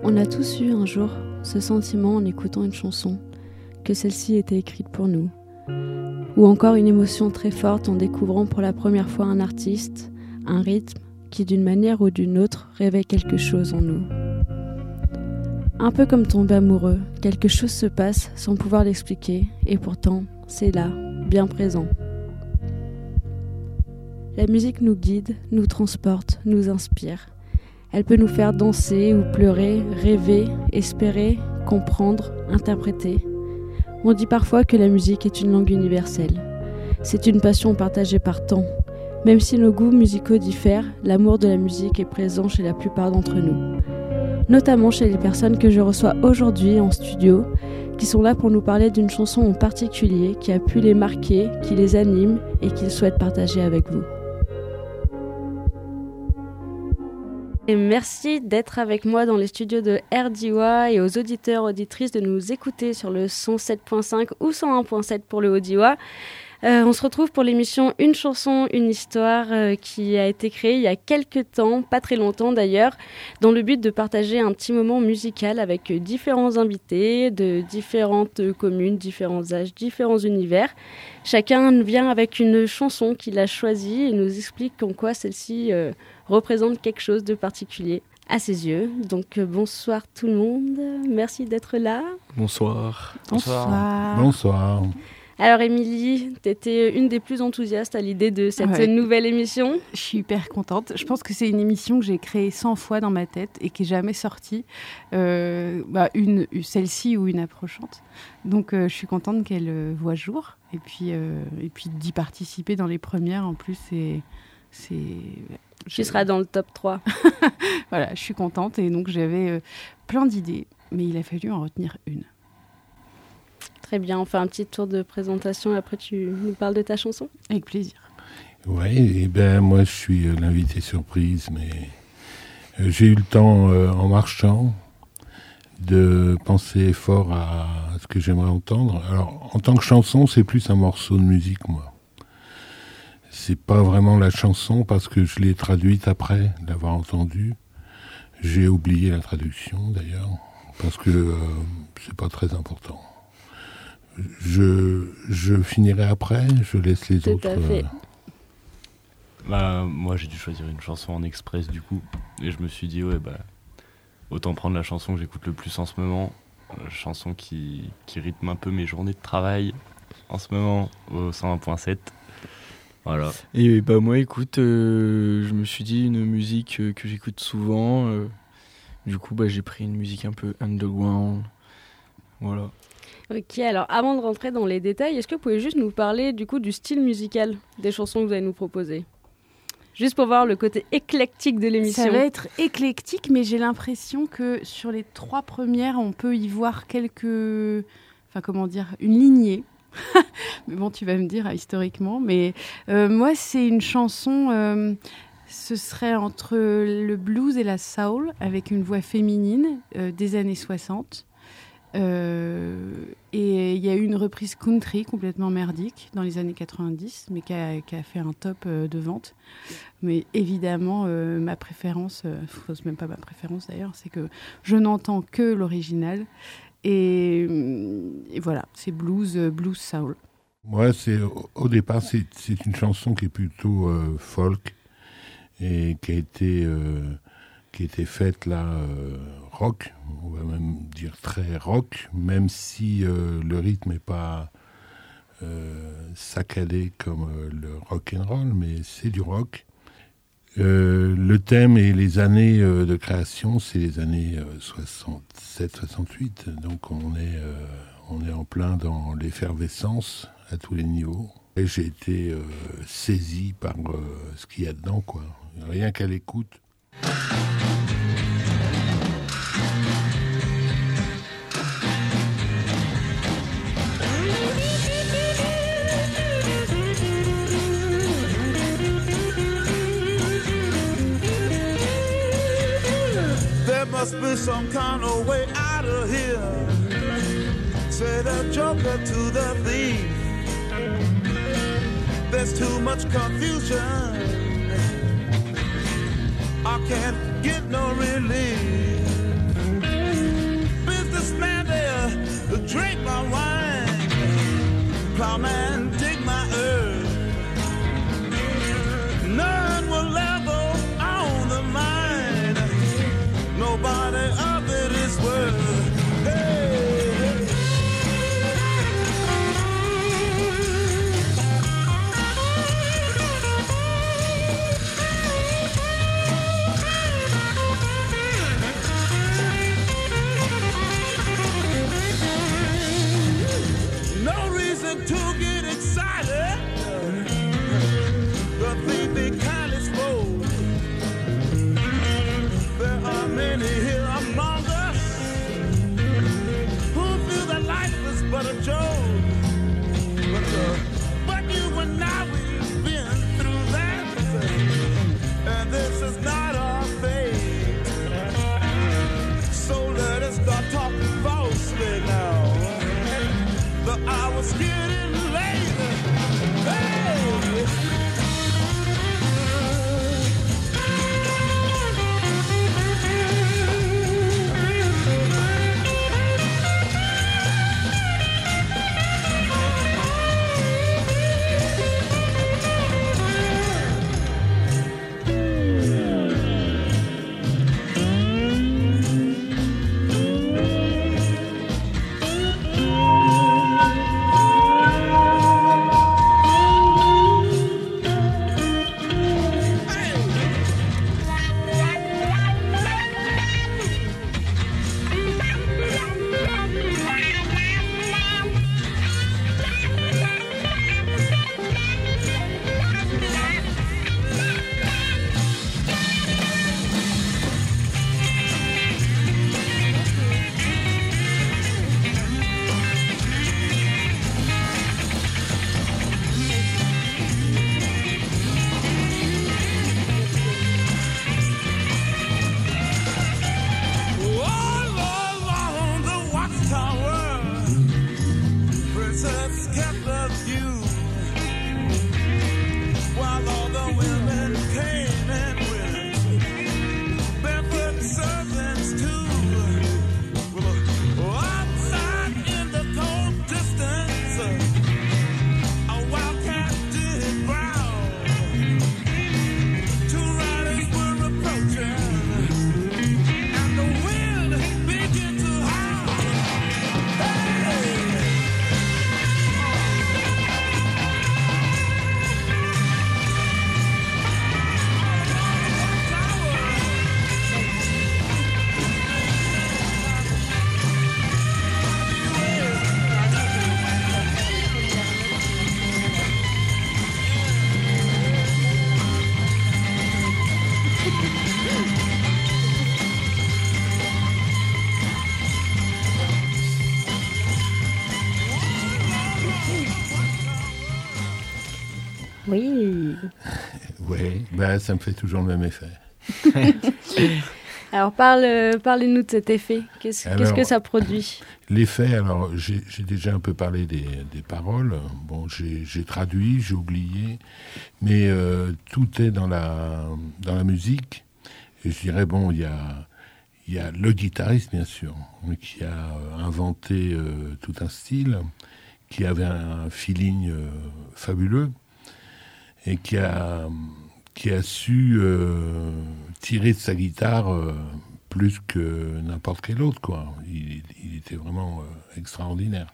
On a tous eu un jour ce sentiment en écoutant une chanson, que celle-ci était écrite pour nous. Ou encore une émotion très forte en découvrant pour la première fois un artiste, un rythme qui d'une manière ou d'une autre réveille quelque chose en nous. Un peu comme tomber amoureux, quelque chose se passe sans pouvoir l'expliquer et pourtant c'est là, bien présent. La musique nous guide, nous transporte, nous inspire. Elle peut nous faire danser ou pleurer, rêver, espérer, comprendre, interpréter. On dit parfois que la musique est une langue universelle. C'est une passion partagée par tant. Même si nos goûts musicaux diffèrent, l'amour de la musique est présent chez la plupart d'entre nous. Notamment chez les personnes que je reçois aujourd'hui en studio, qui sont là pour nous parler d'une chanson en particulier qui a pu les marquer, qui les anime et qu'ils souhaitent partager avec vous. Et merci d'être avec moi dans les studios de RDIWA et aux auditeurs, auditrices de nous écouter sur le 107.5 ou 101.7 pour le Haut-Diois. On se retrouve pour l'émission Une chanson, une histoire qui a été créée il y a quelques temps, pas très longtemps d'ailleurs, dans le but de partager un petit moment musical avec différents invités de différentes communes, différents âges, différents univers. Chacun vient avec une chanson qu'il a choisie et nous explique en quoi celle-ci représente quelque chose de particulier à ses yeux. Donc bonsoir tout le monde, merci d'être là. Bonsoir. Bonsoir. Bonsoir. Alors Émilie, tu étais une des plus enthousiastes à l'idée de cette nouvelle émission. Je suis hyper contente. Je pense que c'est une émission que j'ai créée 100 fois dans ma tête et qui n'est jamais sortie. Celle-ci ou une approchante. Donc je suis contente qu'elle voit jour. Et puis d'y participer dans les premières en plus, Tu seras dans le top 3. Voilà, je suis contente. Et donc j'avais plein d'idées, mais il a fallu en retenir une. Très bien, on fait un petit tour de présentation et après tu nous parles de ta chanson. Avec plaisir. Oui, et ben moi je suis l'invité surprise, mais j'ai eu le temps en marchant de penser fort à ce que j'aimerais entendre. Alors en tant que chanson, c'est plus un morceau de musique, moi. C'est pas vraiment la chanson parce que je l'ai traduite après l'avoir entendue. J'ai oublié la traduction d'ailleurs parce que c'est pas très important. Je finirai après, je laisse les autres. Tout à fait. Moi j'ai dû choisir une chanson en express du coup, et je me suis dit autant prendre la chanson que j'écoute le plus en ce moment, la chanson qui rythme un peu mes journées de travail en ce moment au 101.7. Voilà. Et moi écoute, je me suis dit une musique que j'écoute souvent, du coup j'ai pris une musique un peu underground, voilà. Ok, alors avant de rentrer dans les détails, est-ce que vous pouvez juste nous parler du coup du style musical des chansons que vous allez nous proposer ? Juste pour voir le côté éclectique de l'émission. Ça va être éclectique, mais j'ai l'impression que sur les 3 premières, on peut y voir une lignée. Mais bon, tu vas me dire historiquement. Mais moi, c'est une chanson, ce serait entre le blues et la soul, avec une voix féminine des années 60. Et il y a eu une reprise country complètement merdique dans les années 90, mais qui a fait un top de vente. Mais évidemment, ma préférence, c'est même pas ma préférence d'ailleurs, c'est que je n'entends que l'original. Et voilà, c'est blues soul. Moi, au départ, c'est une chanson qui est plutôt folk et qui a été faite là rock, on va même dire très rock, même si le rythme n'est pas saccadé comme le rock and roll, mais c'est du rock. Le thème et les années de création, c'est les années 67-68, donc on est en plein dans l'effervescence à tous les niveaux. Et j'ai été saisi par ce qu'il y a dedans, quoi. Rien qu'à l'écoute. There must be some kind of way out of here. Say the joker to the thief. There's too much confusion. I can't get no relief. closely now. The hour's getting late. Hey! Oui. Oui, bah, ça me fait toujours le même effet. Alors parlez-nous de cet effet. Qu'est-ce que ça produit? L'effet, alors j'ai déjà un peu parlé des paroles. Bon, j'ai traduit, j'ai oublié, mais tout est dans la musique. Et je dirais, bon, il y a le guitariste, bien sûr, qui a inventé tout un style, qui avait un feeling fabuleux et qui a su tirer de sa guitare plus que n'importe quel autre, quoi. Il était vraiment extraordinaire.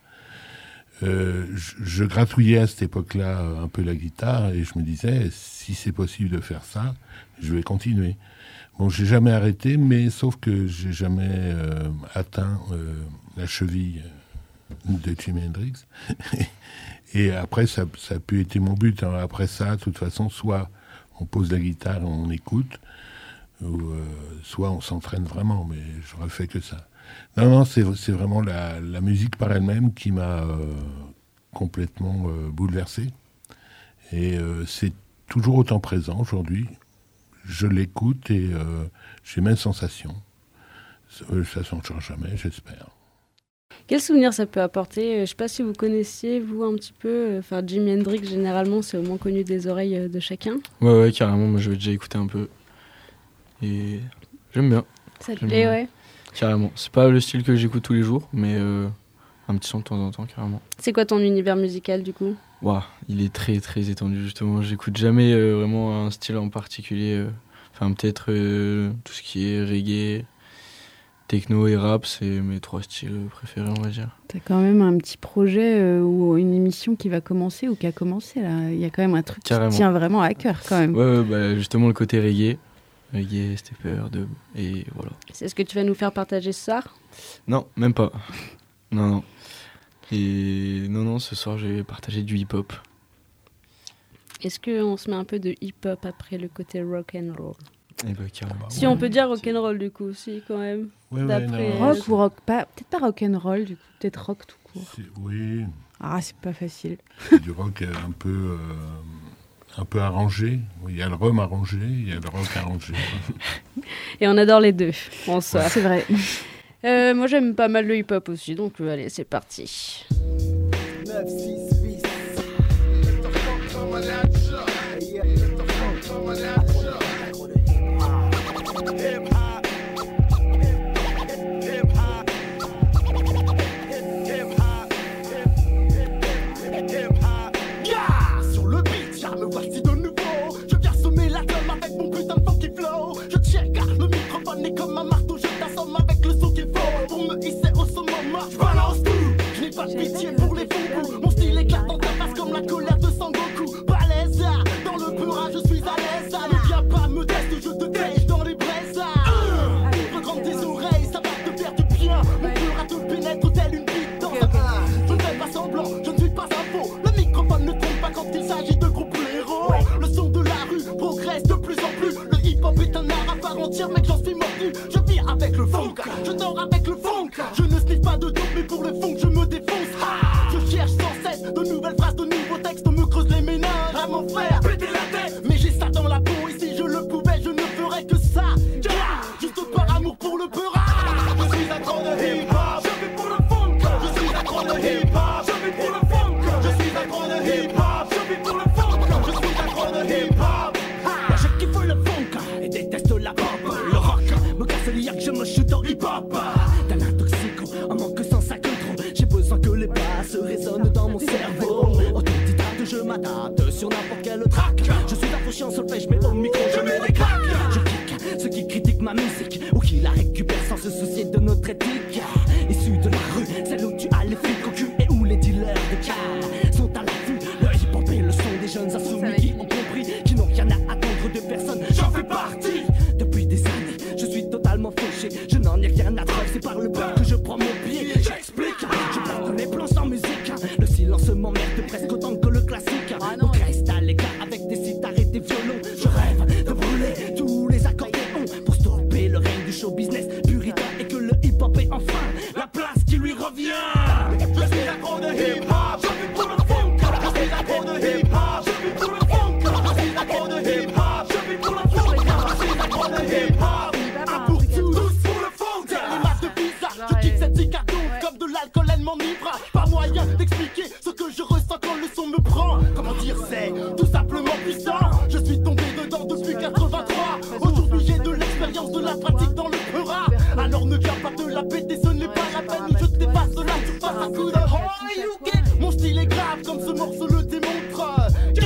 Je gratouillais à cette époque-là un peu la guitare et je me disais, si c'est possible de faire ça, je vais continuer. Bon, j'ai jamais arrêté, mais sauf que j'ai jamais atteint la cheville de Jimi Hendrix. Et après, ça a pu être mon but. Alors après ça, de toute façon, soit on pose la guitare et on écoute, ou soit on s'entraîne vraiment, mais j'aurais fait que ça. Non, c'est vraiment la musique par elle-même qui m'a complètement bouleversé. Et c'est toujours autant présent aujourd'hui. Je l'écoute et j'ai même sensation. Ça ne changera jamais, j'espère. Quel souvenir ça peut apporter? Je ne sais pas si vous connaissiez, vous, un petit peu. Enfin, Jimi Hendrix, généralement, c'est au moins connu des oreilles de chacun. Ouais, carrément. Moi, je vais déjà écouter un peu. Et j'aime bien. Ça te plaît, ouais. Carrément. C'est pas le style que j'écoute tous les jours, mais un petit son de temps en temps, carrément. C'est quoi ton univers musical, du coup? Wow, il est très, très étendu, justement. J'écoute jamais vraiment un style en particulier. Enfin, peut-être tout ce qui est reggae, techno et rap, c'est mes 3 styles préférés, on va dire. T'as quand même un petit projet ou une émission qui va commencer ou qui a commencé, là. Il y a quand même un truc qui tient vraiment à cœur, quand même. Ouais, bah, justement, le côté reggae, stepper, dub, et voilà. C'est ce que tu vas nous faire partager ce soir? Non, même pas. Non. Et non, ce soir, je vais partager du hip-hop. Est-ce qu'on se met un peu de hip-hop après le côté rock'n'roll? Eh ben, carrément. Si on peut dire rock'n'roll, du coup, si, quand même. Ouais, d'après rock ou rock, peut-être pas rock'n'roll, du coup, peut-être rock tout court. Oui. Ah, c'est pas facile. C'est du rock un peu arrangé. Il y a le rhum arrangé, il y a le rock arrangé. Et on adore les deux, en soi. C'est vrai. Moi j'aime pas mal le hip-hop aussi, donc allez, c'est parti. 9, 6, 8. Sur le beat, me voici de nouveau. Je viens semer la gomme avec mon putain de funky flow. Je check, le microphone est comme un marteau. Je t'assomme avec le son qu'il faut. Pour me hisser au sommet, je balance tout. Je n'ai pas de pitié pour les bons coups. Mon style éclate dans ta face comme la colère de Sangoku. Balèze, dans le pura, je suis à l'aise. Ne viens pas me tester, je te tèche dans les braises. Ouvre grand tes oreilles, ça va te faire du bien. Mon pura te pénètre tel une bite dans un. Je ne fais pas semblant, je ne suis pas un faux. Le microphone ne trompe pas quand il s'agit de groupes héros. Le son de la rue progresse de plus en plus. Le hip-hop est un art à part entière, mec, j'en suis mordu. Je vis avec le funk, je dors avec le funk. Je ne sniffe pas de dope, mais pour le funk, je me défonce. Je cherche sans cesse de nouvelles phrases, de nouveaux textes. On me creuse les méninges à mon frère, péter la tête. Mais j'ai ça dans la peau, et si je le pouvais, je ne ferais que ça. Juste par amour pour le peura. Je suis accro de hip-hop, je vis pour le funk. Je suis accro de hip-hop, je vis pour le funk. Je suis accro de hip-hop, je vis pour le funk. Je suis accro de hip-hop. Je kiffe le funk et déteste la pop. Le rock me casse l'hier que je me chute en hip-hop. T'as l'intoxico, en manque sans sac trop. J'ai besoin que les basses résonnent dans mon cerveau. Autodidacte, je m'adapte sur n'importe quel track. Je suis affauché en solfège, mais au micro je mets des claques. Je kick ceux qui critiquent ma musique ou qui la récupèrent sans se soucier de notre éthique. Issu de la rue, celle où tu as les flics au cul et où les dealers de car sont à l'affût. Le hip-hop est le son des jeunes insoumis qui ont compris, qui n'ont rien à attendre de personne. J'en fais partie. Depuis des années, je suis totalement fauché. Je n'en ai rien à faire, c'est par le beurre que je prends mon pied. J'explique, je porte les plans sans musique. Le silence m'emmerde presque autant que le classique. Donc reste à l'écart avec des sitares et des violons. Je rêve de brûler tous les accordéons pour stopper le règne du show business puritain et que le hip-hop ait enfin la place qui lui revient. Je suis accro de hip-hop, je vis pour le funk. Je suis accro de hip-hop, je vis pour le funk. Je suis accro de hip-hop, je vis pour le funk. Je suis accro de hip-hop, un pour tous pour le funk. Les masses de pizza, je quitte cette cicatrice comme de l'alcool, elle m'enivre. Pas moyen d'expliquer ce que je ressens quand le son me prend. Comment dire, c'est tout simplement puissant. Je suis tombé dedans depuis 83. Aujourd'hui j'ai de l'expérience, de la pratique dans le peura. Alors ne viens pas te la péter, ce n'est pas la peine. Je dépasse la surface à coup de oh, mon style est grave comme ce morceau le démontre.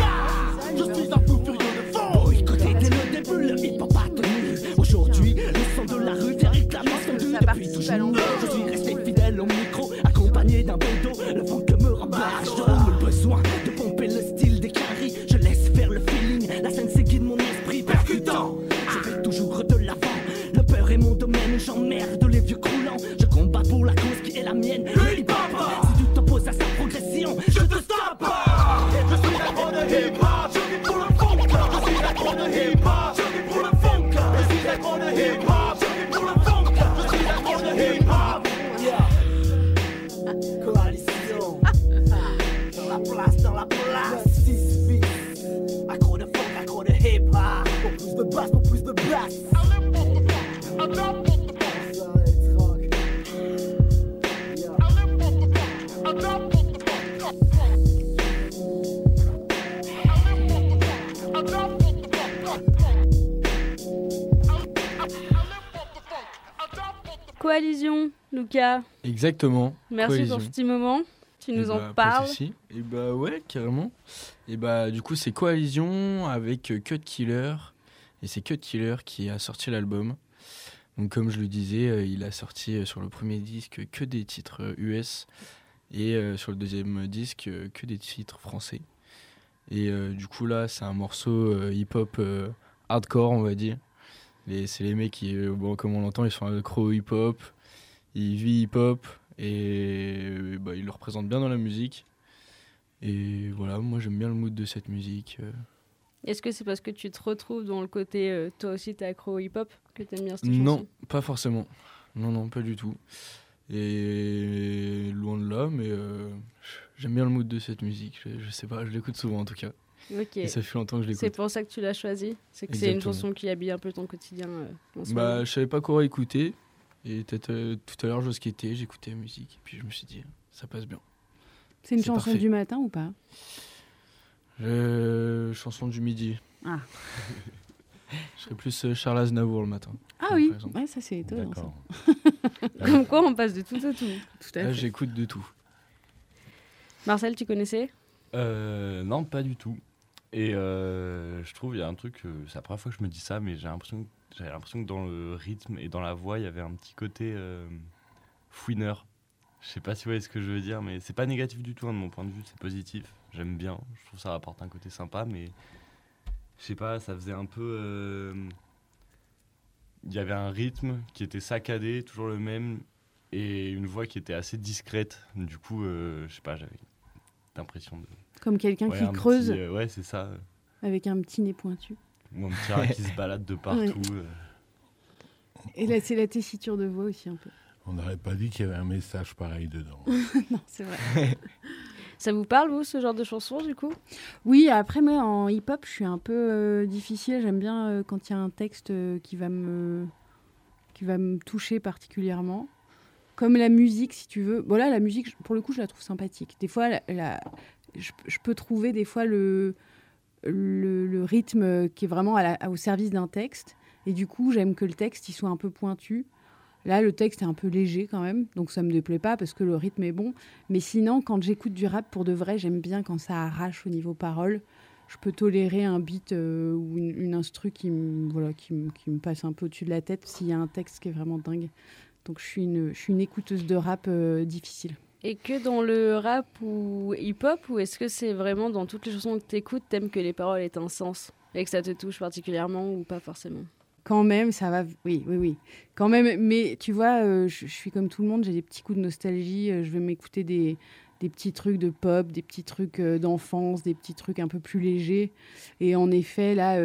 Je suis un fou furieux de fond. Boycotté dès le début, le hip-hop a tenu. Aujourd'hui, le son de la rue fait réclamer son dû depuis toujours. Je suis resté fidèle au micro, accompagné d'un bédo. Le funk me remplace, j'aurais le besoin de pomper le style des caries. Je laisse faire le feeling, la scène c'est guide mon esprit percutant. Je vais toujours de l'avant, le peur est mon domaine. J'emmerde les vieux croulants, je combats pour la cause qui est la mienne. Le hip-hop, si tu t'opposes à sa progression, je te stoppe. Je suis accro de hip-hop, je vis pour le funk. Je suis accro de hip-hop, je vis pour le funk. Je suis accro de hip-hop, je vis pour le funk. Je suis accro de hip-hop. Coalition, dans la place, 6 feet. Accro de funk, accro de hip-hop. Pour plus de basse, pour plus de basse. Coalition, Lucas. Exactement. Merci Coalition. pour ce petit moment. Tu nous en Pas de parles. souci. Et bah ouais, carrément. Et bah du coup c'est Coalition avec Cut Killer. Et c'est Cut Killer qui a sorti l'album. Donc comme je le disais, il a sorti sur le premier disque que des titres US. Et sur le deuxième disque que des titres français. Et du coup là c'est un morceau hip-hop hardcore on va dire. C'est les mecs qui, bon, comme on l'entend, ils sont accros au hip-hop, ils vivent hip-hop et bah, ils le représentent bien dans la musique. Et voilà, moi j'aime bien le mood de cette musique. Est-ce que c'est parce que tu te retrouves dans le côté toi aussi t'es accro au hip-hop que t'aimes bien cette chanson? Non, pas forcément. Non, pas du tout. Et loin de là, mais j'aime bien le mood de cette musique. Je sais pas, je l'écoute souvent en tout cas. Ok. Et ça fait longtemps que je l'écoute. C'est pour ça que tu l'as choisi. C'est que c'est une chanson qui habille un peu ton quotidien en ce Bah, moment. je savais pas quoi écouter. Et peut-être tout à l'heure, je skatais, j'écoutais la musique. Et puis je me suis dit, ça passe bien. C'est une C'est chanson parfait. du matin ou pas? Chanson du midi. Ah. Je serais plus Charles Aznavour le matin. Ah par oui, exemple. ouais, ça c'est étonnant. Ça. D'accord. Comme quoi, on passe de tout à tout. Tout à Là, fait. j'écoute de tout. Marcel, tu connaissais? Non, pas du tout. Et je trouve, il y a un truc, c'est la première fois que je me dis ça, mais j'avais l'impression que dans le rythme et dans la voix, il y avait un petit côté fouineur. Je sais pas si vous voyez ce que je veux dire, mais c'est pas négatif du tout, hein, de mon point de vue, c'est positif. J'aime bien, je trouve que ça rapporte un côté sympa, mais je sais pas, ça faisait un peu... Il y avait un rythme qui était saccadé, toujours le même, et une voix qui était assez discrète. Du coup, je sais pas, j'avais l'impression de... Comme quelqu'un Ouais, qui un creuse petit, ouais, c'est ça. avec un petit nez pointu. Ou un petit rat qui se balade de partout. Et là, c'est la tessiture de voix aussi un peu. On n'aurait pas dit qu'il y avait un message pareil dedans. Non, c'est vrai. Ça vous parle, vous, ce genre de chanson, du coup? Oui, après, moi, en hip-hop, je suis un peu difficile. J'aime bien quand il y a un texte qui va me toucher particulièrement. Comme la musique, si tu veux. Bon, là, la musique, pour le coup, je la trouve sympathique. Des fois, je peux trouver des fois le rythme qui est vraiment au service d'un texte. Et du coup, j'aime que le texte il soit un peu pointu. Là, le texte est un peu léger quand même, donc ça me déplaît pas parce que le rythme est bon. Mais sinon, quand j'écoute du rap pour de vrai, j'aime bien quand ça arrache au niveau parole. Je peux tolérer un beat ou une instru qui me passe un peu au-dessus de la tête s'il y a un texte qui est vraiment dingue. Donc je suis une écouteuse de rap difficile. Et que dans le rap ou hip-hop, ou est-ce que c'est vraiment dans toutes les chansons que t'écoutes, t'aimes que les paroles aient un sens et que ça te touche particulièrement ou pas forcément? Quand même, ça va. Oui. Quand même, mais tu vois, je suis comme tout le monde, j'ai des petits coups de nostalgie. Je vais m'écouter des petits trucs de pop, des petits trucs d'enfance, des petits trucs un peu plus légers. Et en effet, là,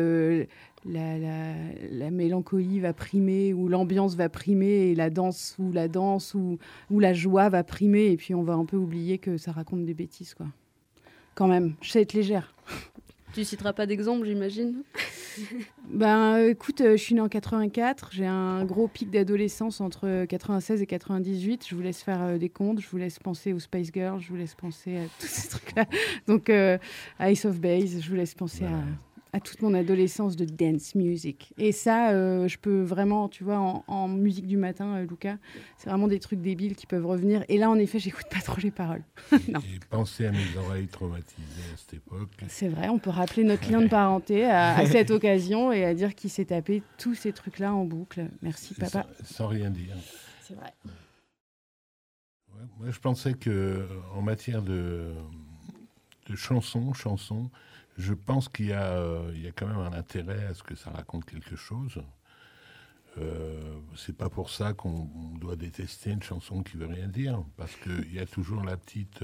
la mélancolie va primer, ou l'ambiance va primer, et la danse ou la joie va primer. Et puis, on va un peu oublier que ça raconte des bêtises, quoi. Quand même, je sais être légère. Tu citeras pas d'exemple, j'imagine? Ben, écoute, je suis née en 84. J'ai un gros pic d'adolescence entre 96 et 98. Je vous laisse faire des comptes. Je vous laisse penser aux Spice Girls. Je vous laisse penser à tous ces trucs-là. Donc, Ace of Base. Je vous laisse penser à toute mon adolescence de dance music. Et ça, je peux vraiment, tu vois, en musique du matin, Lucas, c'est vraiment des trucs débiles qui peuvent revenir. Et là, en effet, j'écoute pas trop les paroles. Non. Et pensez à mes oreilles traumatisées à cette époque. C'est vrai, on peut rappeler notre lien de parenté à cette occasion et à dire qu'il s'est tapé tous ces trucs-là en boucle. Merci, papa. Sans rien dire. C'est vrai. Ouais, moi, je pensais que en matière de chansons, je pense qu'il y a quand même un intérêt à ce que ça raconte quelque chose. C'est pas pour ça qu'on doit détester une chanson qui veut rien dire, parce qu'il y a toujours la petite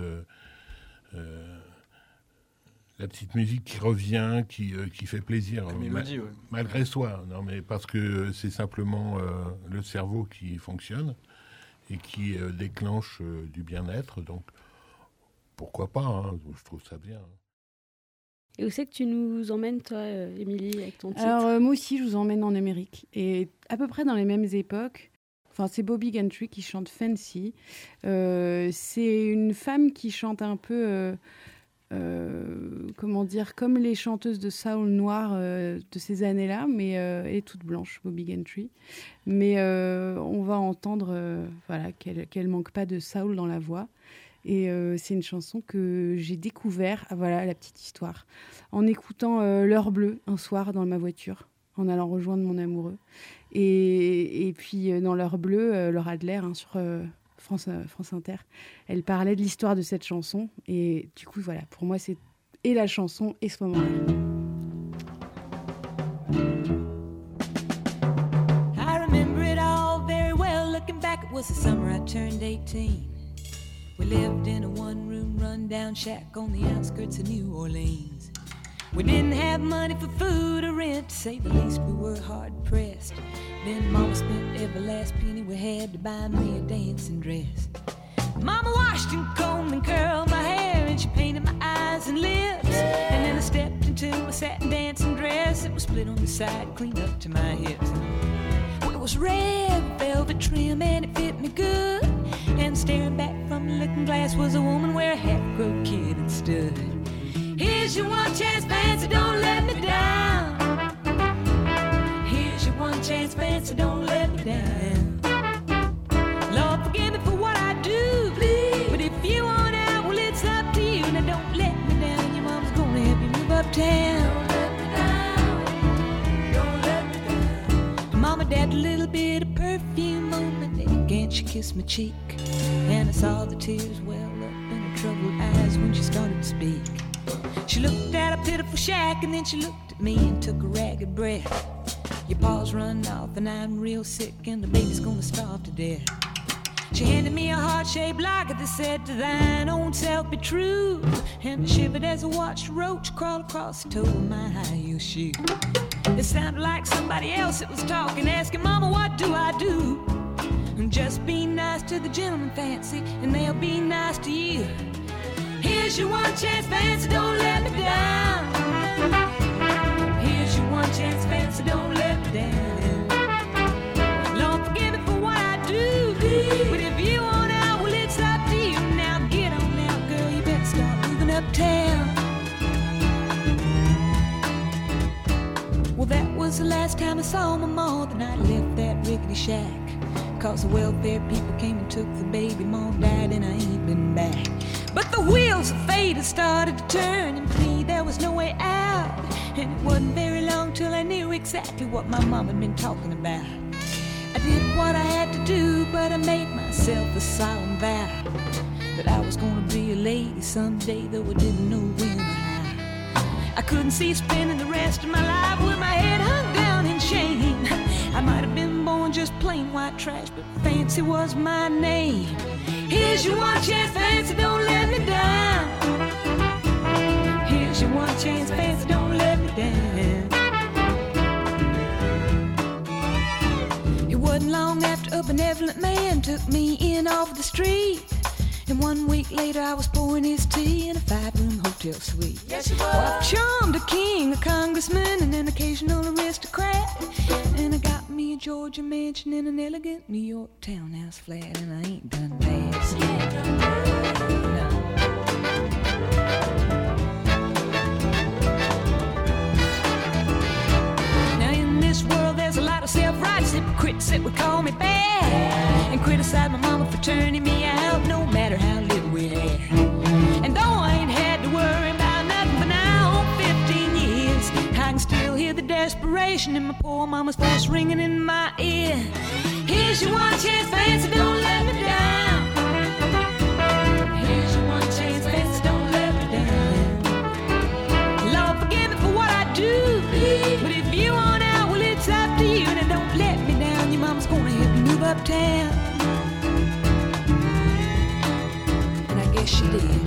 musique qui revient, qui fait plaisir. La mélodie, ouais. Malgré soi, non, mais parce que c'est simplement le cerveau qui fonctionne et qui déclenche du bien-être. Donc, pourquoi pas, hein, je trouve ça bien. Et où c'est que tu nous emmènes, toi, Émilie, avec ton titre? Alors, moi aussi, je vous emmène en Amérique. Et à peu près dans les mêmes époques. Enfin, c'est Bobby Gentry qui chante Fancy. C'est une femme qui chante un peu, comment dire, comme les chanteuses de soul noir de ces années-là, mais elle est toute blanche, Bobby Gentry. Mais on va entendre voilà, qu'elle manque pas de soul dans la voix. Et c'est une chanson que j'ai découvert, voilà la petite histoire, en écoutant L'heure bleue un soir dans ma voiture, en allant rejoindre mon amoureux. Et puis dans L'heure bleue, Laura Adler sur France Inter, elle parlait de l'histoire de cette chanson. Et du coup, voilà, pour moi, c'est et la chanson et ce moment-là. I remember it all very well. Looking back, it was the summer I turned 18. We lived in a one-room run-down shack on the outskirts of New Orleans. We didn't have money for food or rent, to say the least. We were hard-pressed. Then Mama spent every last penny we had to buy me a dancing dress. Mama washed and combed and curled my hair, and she painted my eyes and lips. And then I stepped into a satin dancing dress. It was split on the side, clean up to my hips. We was red, velvet trim, and it fit me good. And staring back from the looking glass was a woman where a half-grown kid had stood. Here's your one chance, fancy, don't let me down. Here's your one chance, fancy, don't let me down. Lord, forgive me for what I do, please. But if you want out, well, it's up to you. Now don't let me down, your mom's gonna help you move uptown. Don't let me down. Mama dabbed a little bit of perfume on my neck and she kissed my cheek. And I saw the tears well up in her troubled eyes when she started to speak. She looked at a pitiful shack and then she looked at me and took a ragged breath. Your paws run off and I'm real sick and the baby's gonna starve to death. She handed me a heart-shaped locket that said, to thine own self be true. And I shivered as I watched a roach crawl across the toe of my high-heel shoe. It sounded like somebody else that was talking, asking, Mama, what do I do? And just be nice to the gentleman, fancy, and they'll be nice to you. Here's your one chance, fancy, don't let me down. Here's your one chance, fancy, don't let me down. Lord, forgive me for what I do, but if you want out, well, it's up to you. Now get on out, girl, you better start moving uptown. Well, that was the last time I saw my ma, the night I left that rickety shack. Cause the welfare people came and took the baby, mom died and I ain't been back. But the wheels of fate had started to turn, and for me there was no way out. And it wasn't very long till I knew exactly what my mom had been talking about. I did what I had to do, but I made myself a solemn vow that I was gonna be a lady someday, though I didn't know when or how. I couldn't see spending the rest of my life with my head hung down in shame. I might have been born just plain white trash, but fancy was my name. Here's your one chance, fancy, don't let me down. Here's your one chance, fancy, don't let me down. It wasn't long after a benevolent man took me in off the street. And 1 week later I was pouring his tea in a 5-room hotel suite. Yes, you Oh, I've charmed a king, a congressman, and an occasional aristocrat. And I got me a Georgia mansion in an elegant New York townhouse flat. And I ain't done bad. No. Now in this world there's a lot of self-righteous hypocrites that would call me bad and criticize my mama for turning me out, no matter how little we had. And though I ain't had to worry about nothing for now 15 years, I can still hear the desperation in my poor mama's voice ringing in my ear. Here's your one chance, fancy, don't let me down. Here's your one chance, fancy, don't let me down. Lord, forgive me for what I do, but if you want out, well, it's up to you. And don't let me down, your mama's gonna help you move uptown. And I guess she did.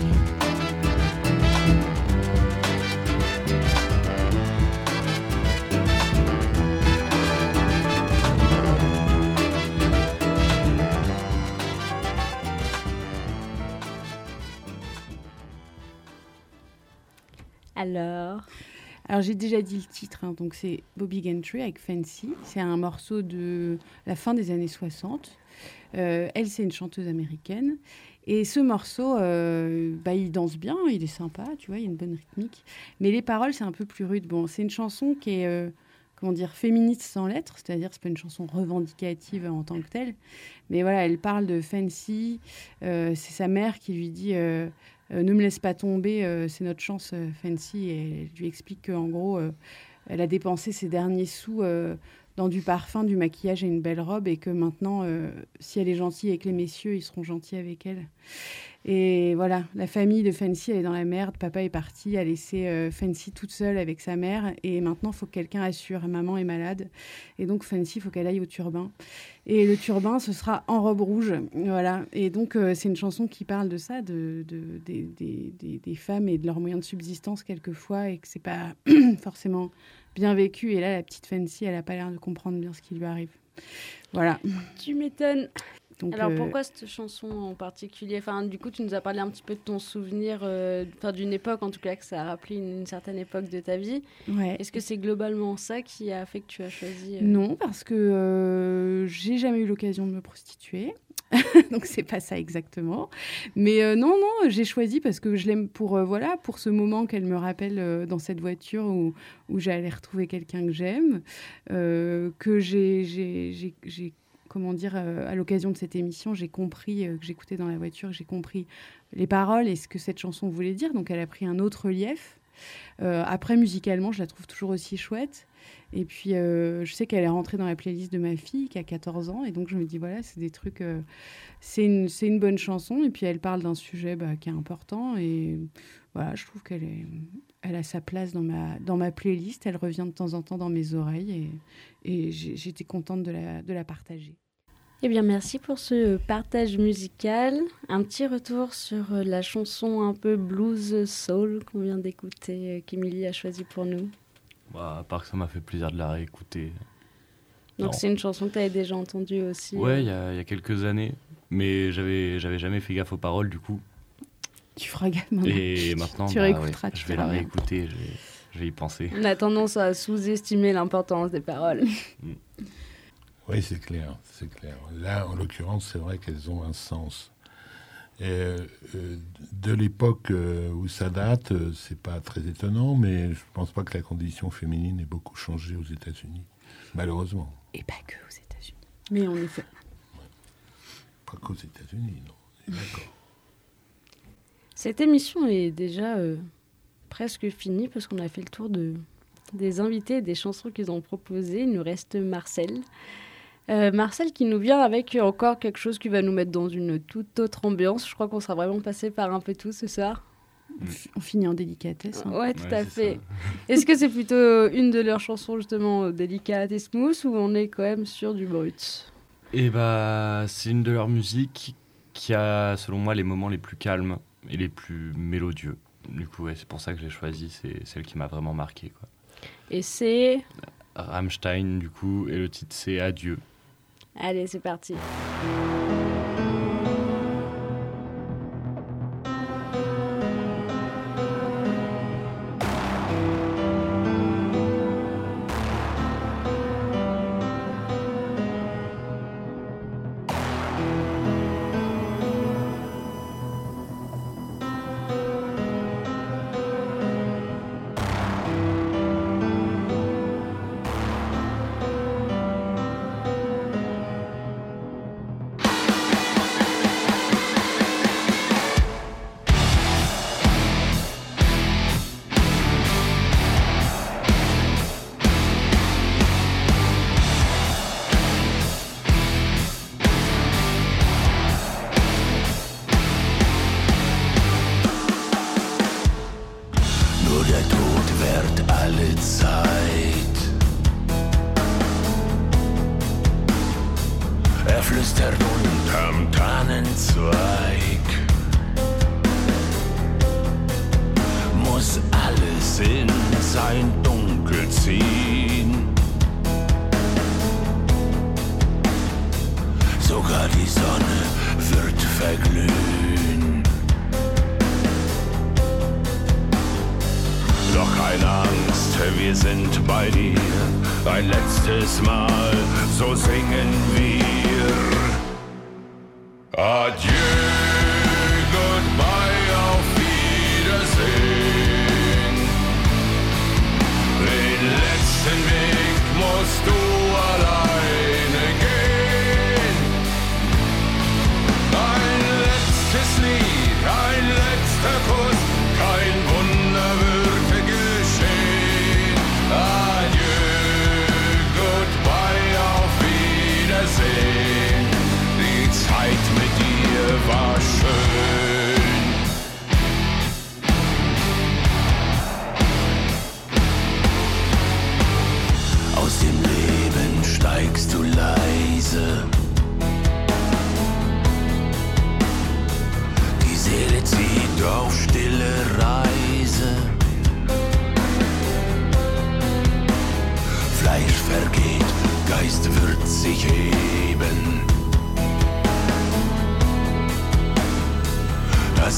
Alors j'ai déjà dit le titre, hein, donc c'est Bobby Gentry avec Fancy. C'est un morceau de la fin des années 60. Elle, c'est une chanteuse américaine. Et ce morceau, il danse bien, il est sympa, tu vois, il y a une bonne rythmique. Mais les paroles, c'est un peu plus rude. Bon, c'est une chanson qui est, féministe sans lettres, c'est-à-dire c'est pas une chanson revendicative en tant que telle. Mais voilà, elle parle de Fancy. C'est sa mère qui lui dit... ne me laisse pas tomber, c'est notre chance, Fancy. Et elle lui explique qu'en gros, elle a dépensé ses derniers sous dans du parfum, du maquillage et une belle robe, et que maintenant, si elle est gentille avec les messieurs, ils seront gentils avec elle. Et voilà, la famille de Fancy, elle est dans la merde. Papa est parti, a laissé Fancy toute seule avec sa mère, et maintenant, il faut que quelqu'un assure. Maman est malade, et donc Fancy, il faut qu'elle aille au turbin. Et le turbin, ce sera en robe rouge, voilà. Et donc, c'est une chanson qui parle de ça, des femmes et de leurs moyens de subsistance quelquefois, et que c'est pas forcément bien vécu. Et là, la petite Fancy, elle a pas l'air de comprendre bien ce qui lui arrive. Voilà. Tu m'étonnes. Donc, Alors pourquoi cette chanson en particulier? Enfin, du coup, tu nous as parlé un petit peu de ton souvenir, d'une époque en tout cas, que ça a rappelé une certaine époque de ta vie. ouais. Est-ce que c'est globalement ça qui a fait que tu as choisi Non, parce que j'ai jamais eu l'occasion de me prostituer. Donc c'est pas ça exactement. Mais non, j'ai choisi parce que je l'aime pour ce moment qu'elle me rappelle dans cette voiture où j'allais retrouver quelqu'un que j'aime, que j'ai comment dire, à l'occasion de cette émission, j'ai compris, que j'écoutais dans la voiture, j'ai compris les paroles et ce que cette chanson voulait dire. Donc elle a pris un autre relief. Après, musicalement, je la trouve toujours aussi chouette. Et puis, je sais qu'elle est rentrée dans la playlist de ma fille qui a 14 ans. Et donc, je me dis, voilà, c'est des trucs... c'est une bonne chanson. Et puis, elle parle d'un sujet qui est important. Et voilà, je trouve elle a sa place dans ma playlist. Elle revient de temps en temps dans mes oreilles. Et j'étais contente de la partager. Eh bien, merci pour ce partage musical. Un petit retour sur la chanson un peu blues soul qu'on vient d'écouter, qu'Emilie a choisi pour nous. Bah, à part que ça m'a fait plaisir de la réécouter. Donc Non. c'est une chanson que tu avais déjà entendue aussi. Ouais, il y a quelques années, mais j'avais jamais fait gaffe aux paroles du coup. Tu feras gaffe maintenant. Et maintenant, tu réécouteras. je vais la réécouter, je vais y penser. On a tendance à sous-estimer l'importance des paroles. Oui, c'est clair. Là, en l'occurrence, c'est vrai qu'elles ont un sens. Et, de l'époque où ça date, c'est pas très étonnant, mais je pense pas que la condition féminine ait beaucoup changé aux États-Unis, malheureusement. Et pas que aux États-Unis. Mais en effet. Pas qu'aux États-Unis, non. On est d'accord. Cette émission est déjà presque finie parce qu'on a fait le tour des invités et des chansons qu'ils ont proposées. Il nous reste Marcel. Marcel qui nous vient avec encore quelque chose qui va nous mettre dans une toute autre ambiance. Je crois qu'on sera vraiment passé par un peu tout ce soir. On finit en délicatesse. Hein. Ouais, tout à fait. Est-ce que c'est plutôt une de leurs chansons justement délicate et smooth ou on est quand même sur du brut? Et bah, c'est une de leurs musiques qui a, selon moi, les moments les plus calmes et les plus mélodieux. Du coup, ouais, c'est pour ça que j'ai choisi. C'est celle qui m'a vraiment marqué, quoi. Et c'est Rammstein, du coup, et le titre c'est Adieu. Allez, c'est parti. Geist wird sich heben.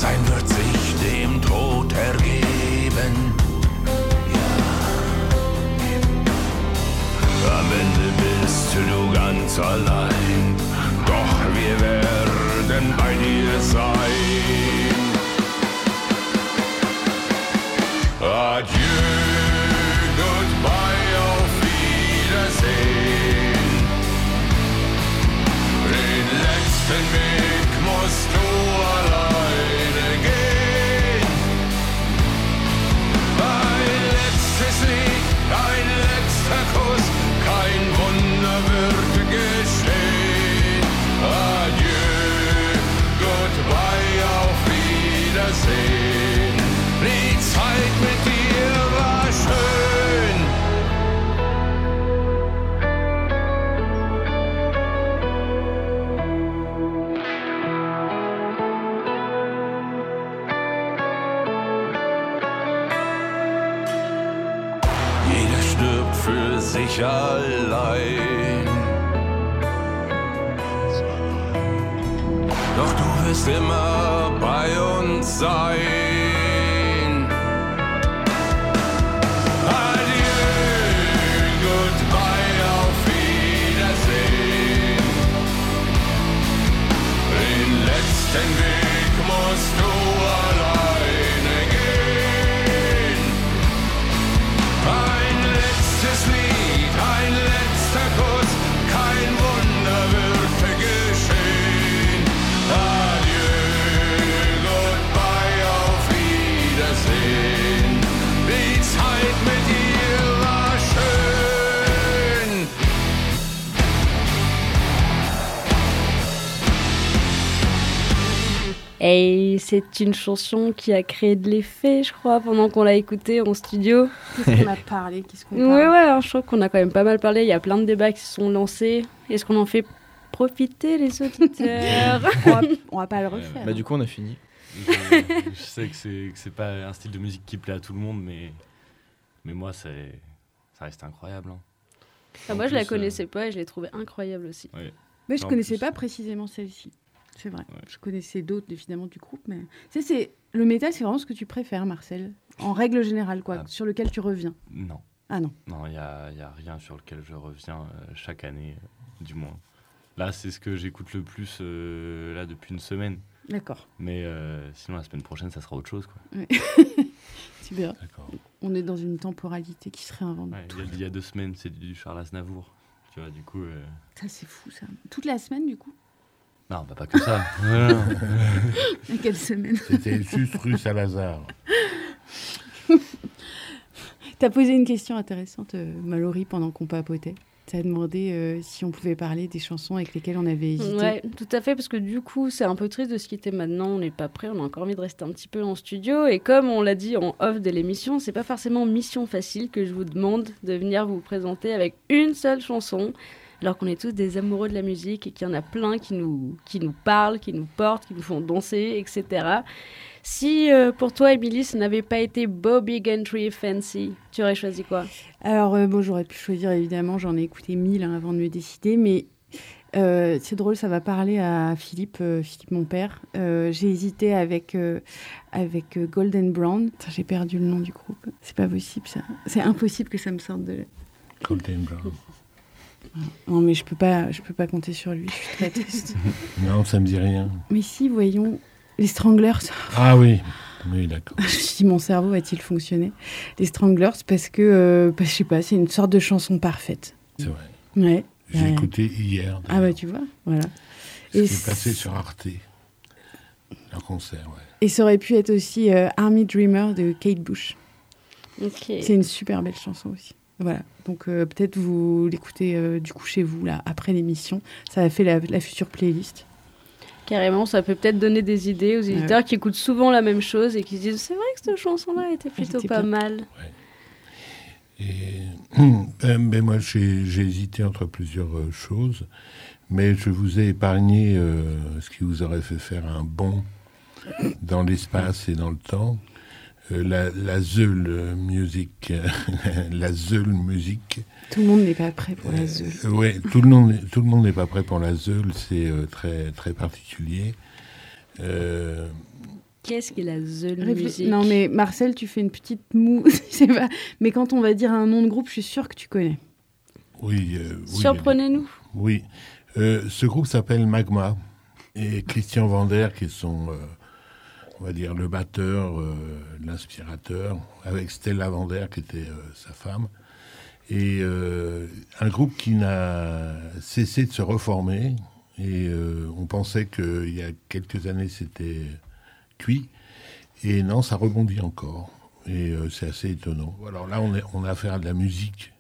Sein wird sich dem Tod ergeben. Am Ende bist du ganz allein, doch wir werden bei dir sein. Adieu, goodbye, auf Wiedersehen. Den letzten Weg musst du alleine gehen. Ein letztes Lied, ein letzter Kuss, kein Wunder wird geschehen. Adieu, goodbye, auf Wiedersehen. Die Zeit mit dir war schön. Jeder stirbt für sich allein. Doch du wirst immer bei uns sein. Adieu, goodbye, auf Wiedersehen. Den letzten Weg musst du alleine gehen. Ein letztes Lied, ein letzter Kuss, kein Wunder wird geschehen. Adieu, goodbye, auf Wiedersehen. Die Zeit mit dir war schön. Et c'est une chanson qui a créé de l'effet, je crois, pendant qu'on l'a écoutée en studio. Qu'est-ce qu'on a parlé? Qu'est-ce qu'on Ouais, parle ouais, je trouve qu'on a quand même pas mal parlé. Il y a plein de débats qui se sont lancés. Est-ce qu'on en fait profiter les auditeurs? On va pas le refaire. Bah, du coup, on a fini. Je sais que c'est pas un style de musique qui plaît à tout le monde, mais moi, ça reste incroyable. Hein. Ah, moi, je la connaissais pas et je l'ai trouvée incroyable aussi. Ouais. Mais je En connaissais plus. pas précisément celle-ci. C'est vrai. Ouais. Je connaissais d'autres, évidemment, du groupe. Mais c'est le métal, c'est vraiment ce que tu préfères, Marcel. En règle générale, quoi. Ah. Sur lequel tu reviens. Non. Ah non. Non, il y a rien sur lequel je reviens chaque année, du moins. Là, c'est ce que j'écoute le plus là depuis une semaine. D'accord. Mais sinon, la semaine prochaine, ça sera autre chose. Quoi. Super. D'accord. On est dans une temporalité qui se réinvente. Ouais, il y a 2 semaines, c'est du Charles Aznavour. Tu vois, du coup... Ça, c'est fou, ça. Toute la semaine, du coup. Non, bah, pas que ça. Non. Quelle semaine? C'était juste rue Salazar. T'as posé une question intéressante, Mallory, pendant qu'on papotait. T'as demandé si on pouvait parler des chansons avec lesquelles on avait hésité. Ouais, tout à fait, parce que du coup, c'est un peu triste de se quitter maintenant. On n'est pas prêt, on a encore envie de rester un petit peu en studio. Et comme on l'a dit en off de l'émission, c'est pas forcément mission facile que je vous demande de venir vous présenter avec une seule chanson, alors qu'on est tous des amoureux de la musique et qu'il y en a plein qui nous parlent, qui nous portent, qui nous font danser, etc. Si pour toi, Emily, ce n'avait pas été Bobby Gentry Fancy, tu aurais choisi quoi? Alors, bon, j'aurais pu choisir, évidemment, j'en ai écouté 1000 avant de me décider, mais c'est drôle, ça va parler à Philippe, mon père. J'ai hésité avec Golden Brown. Putain, j'ai perdu le nom du groupe. C'est pas possible, ça. C'est impossible que ça me sorte de... Golden Brown. Non, mais je peux pas compter sur lui, je suis très triste. Non, ça me dit rien. Mais si, voyons, les Stranglers. Ah oui, oui, d'accord. Je me suis dit, mon cerveau va-t-il fonctionner? Les Stranglers, parce que, je sais pas, c'est une sorte de chanson parfaite. C'est vrai. Ouais. J'ai Ouais. écouté hier. Ah bah tu vois, voilà. C'est Et passé sur Arte. Un concert, ouais. Et ça aurait pu être aussi Army Dreamer de Kate Bush. Ok. C'est une super belle chanson aussi. Voilà, donc peut-être vous l'écoutez du coup chez vous, là, après l'émission. Ça a fait la future playlist. Carrément, ça peut peut-être donner des idées aux éditeurs qui écoutent souvent la même chose et qui se disent c'est vrai que cette chanson-là était plutôt était pas bien. mal. Et ben moi, j'ai hésité entre plusieurs choses, mais je vous ai épargné ce qui vous aurait fait faire un bond dans l'espace et dans le temps. La Zeul musique, la Zeul musique. Tout le monde n'est pas prêt pour la Zeul. Ouais, tout le monde n'est pas prêt pour la Zeul, c'est très très particulier. Qu'est-ce qu'est la The Music? Non, mais Marcel, tu fais une petite moue. Je sais pas. Mais quand on va dire un nom de groupe, je suis sûre que tu connais. Oui. Surprenez-nous. Oui. Ce groupe s'appelle Magma. Et Christian Vander, qui est son, on va dire, le batteur, l'inspirateur, avec Stella Vander, qui était sa femme. Et un groupe qui n'a cessé de se reformer. Et on pensait qu'il y a quelques années, c'était cuit. Et non, ça rebondit encore. Et c'est assez étonnant. Alors là, on a affaire à de la musique.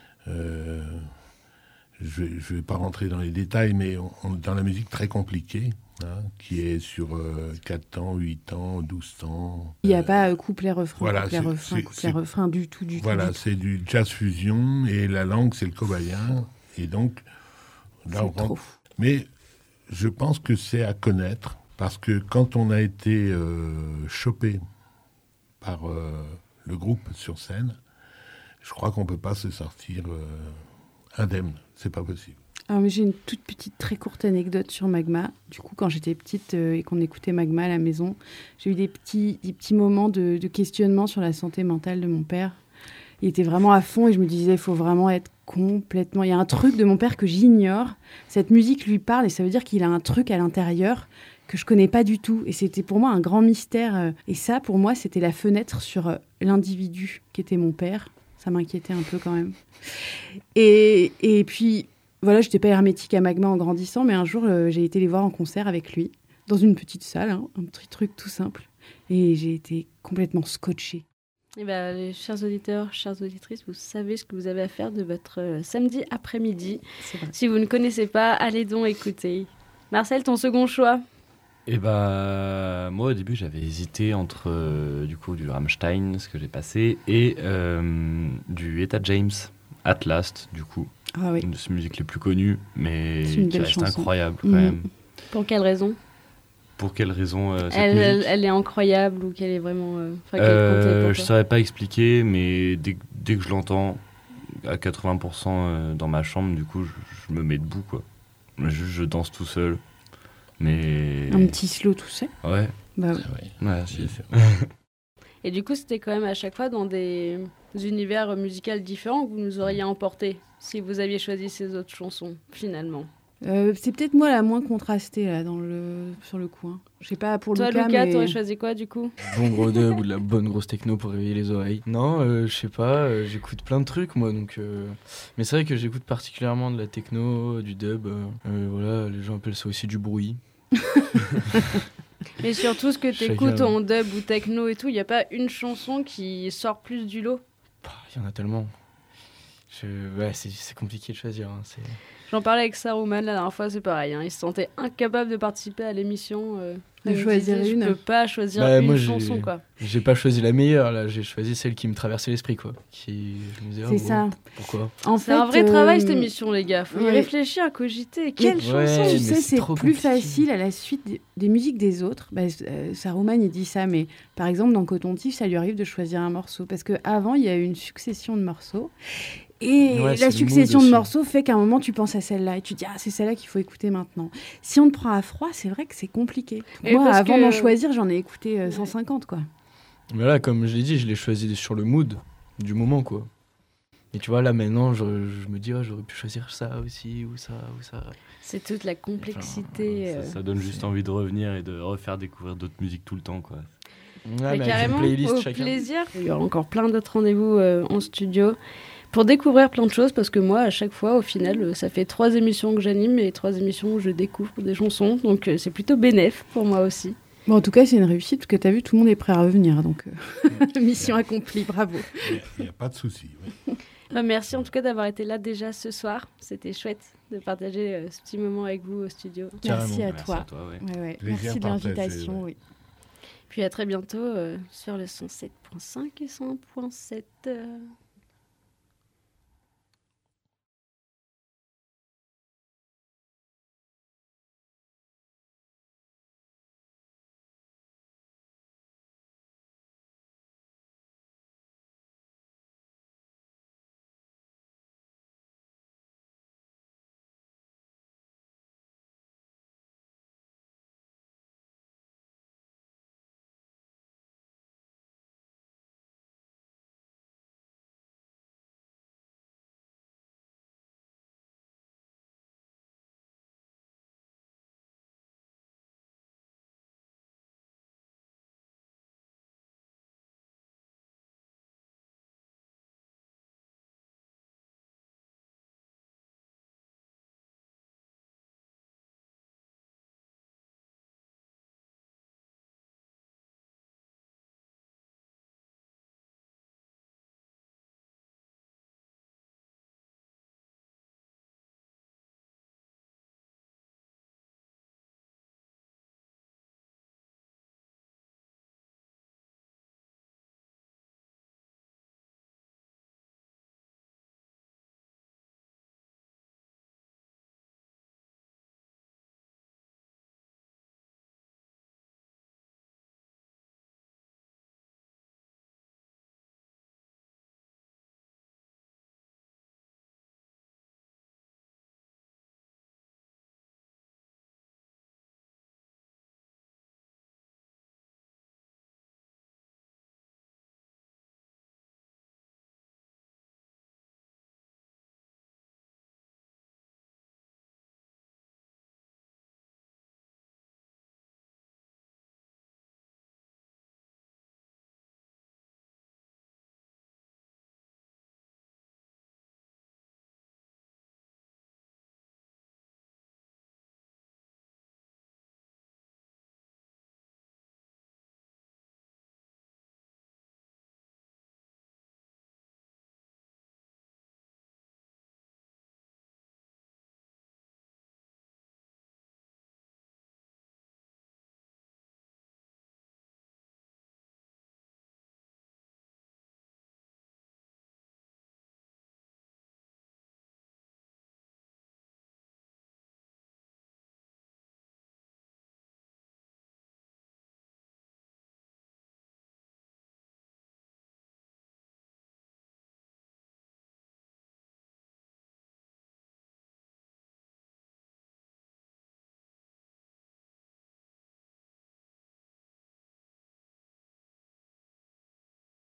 Je ne vais pas rentrer dans les détails, mais on est dans la musique très compliquée, qui est sur 4 temps, 8 temps, 12 temps. Il n'y a pas couplet-refrain, voilà, couplet-refrain du tout. Voilà, c'est du jazz fusion, et la langue, c'est le cobayen. Et donc, là, on rentre. Mais je pense que c'est à connaître, parce que quand on a été chopé par le groupe sur scène, je crois qu'on ne peut pas se sortir indemne. C'est pas possible. Alors, mais j'ai une toute petite, très courte anecdote sur Magma. Du coup, quand j'étais petite et qu'on écoutait Magma à la maison, j'ai eu des petits moments de questionnement sur la santé mentale de mon père. Il était vraiment à fond et je me disais, il faut vraiment être complètement... Il y a un truc de mon père que j'ignore. Cette musique lui parle et ça veut dire qu'il a un truc à l'intérieur que je connais pas du tout. Et c'était pour moi un grand mystère. Et ça, pour moi, c'était la fenêtre sur l'individu qui était mon père. Ça m'inquiétait un peu quand même. Et puis, voilà, je n'étais pas hermétique à Magma en grandissant, mais un jour, j'ai été les voir en concert avec lui, dans une petite salle, un petit truc tout simple. Et j'ai été complètement scotchée. Eh ben, les chers auditeurs, chères auditrices, vous savez ce que vous avez à faire de votre samedi après-midi. Si vous ne connaissez pas, allez donc écouter. Marcel, ton second choix? Eh ben, moi au début j'avais hésité entre du coup du Rammstein, ce que j'ai passé, et du Etta James, At Last, du coup. Ah oui. Une de ses musiques les plus connues, mais qui reste chanson. incroyable quand même. Pour quelle raison? Pour quelle raison cette musique elle est incroyable ou qu'elle est vraiment... je saurais pas expliquer, mais dès que je l'entends, à 80% dans ma chambre, du coup je me mets debout, quoi. Je danse tout seul. Mais... Un petit slow tout seul. Ouais. Bah oui. Ouais, si. Et du coup, c'était quand même à chaque fois dans des univers musicaux différents que vous nous auriez emporté si vous aviez choisi ces autres chansons, finalement. C'est peut-être moi la moins contrastée là, sur le coup. Je sais pas pour toi, Lucas, Lucas, mais... t'aurais choisi quoi du coup? Bon gros dub ou de la bonne grosse techno pour réveiller les oreilles. Non, je sais pas, j'écoute plein de trucs moi, donc... Mais c'est vrai que j'écoute particulièrement de la techno, du dub. Voilà, les gens appellent ça aussi du bruit. Mais surtout ce que t'écoutes en dub ou techno et tout, il n'y a pas une chanson qui sort plus du lot? Il y en a tellement. Ouais, c'est compliqué de choisir. J'en parlais avec Saruman la dernière fois, c'est pareil. Il se sentait incapable de participer à l'émission. De choisir une. Je peux pas choisir une chanson, quoi. J'ai pas choisi la meilleure, là. J'ai choisi celle qui me traversait l'esprit, quoi. Je me disais, c'est ça. Pourquoi? C'est un vrai travail, cette émission, les gars. Faut y réfléchir, cogiter. Quelle chanson? Tu sais, c'est plus facile à la suite des musiques des autres. Saruman, il dit ça, mais par exemple, dans Coton-Tige, ça lui arrive de choisir un morceau. Parce qu'avant, il y a eu une succession de morceaux. Et la succession de morceaux fait qu'à un moment, tu penses à celle-là et tu te dis, c'est celle-là qu'il faut écouter maintenant. Si on te prend à froid, c'est vrai que c'est compliqué. Moi, avant d'en choisir, j'en ai écouté 150, quoi. Mais là, comme je l'ai dit, je l'ai choisi sur le mood du moment, quoi. Et tu vois, là, maintenant, je me dis, j'aurais pu choisir ça aussi, ou ça, ou ça. C'est toute la complexité. Ça donne juste envie de revenir et de refaire découvrir d'autres musiques tout le temps, quoi. Ouais, mais carrément, au plaisir. Il y aura encore plein d'autres rendez-vous en studio pour découvrir plein de choses, parce que moi, à chaque fois, au final, ça fait 3 émissions que j'anime et 3 émissions où je découvre des chansons, donc c'est plutôt bénéf pour moi aussi. Bon, en tout cas, c'est une réussite, parce que tu as vu, tout le monde est prêt à revenir, donc mission accomplie, bravo. Il n'y a pas de souci. Oui. Merci en tout cas d'avoir été là déjà ce soir, c'était chouette de partager ce petit moment avec vous au studio. Merci à toi. Ouais. Merci de l'invitation, oui. Puis à très bientôt sur le 107.5 et 100.7.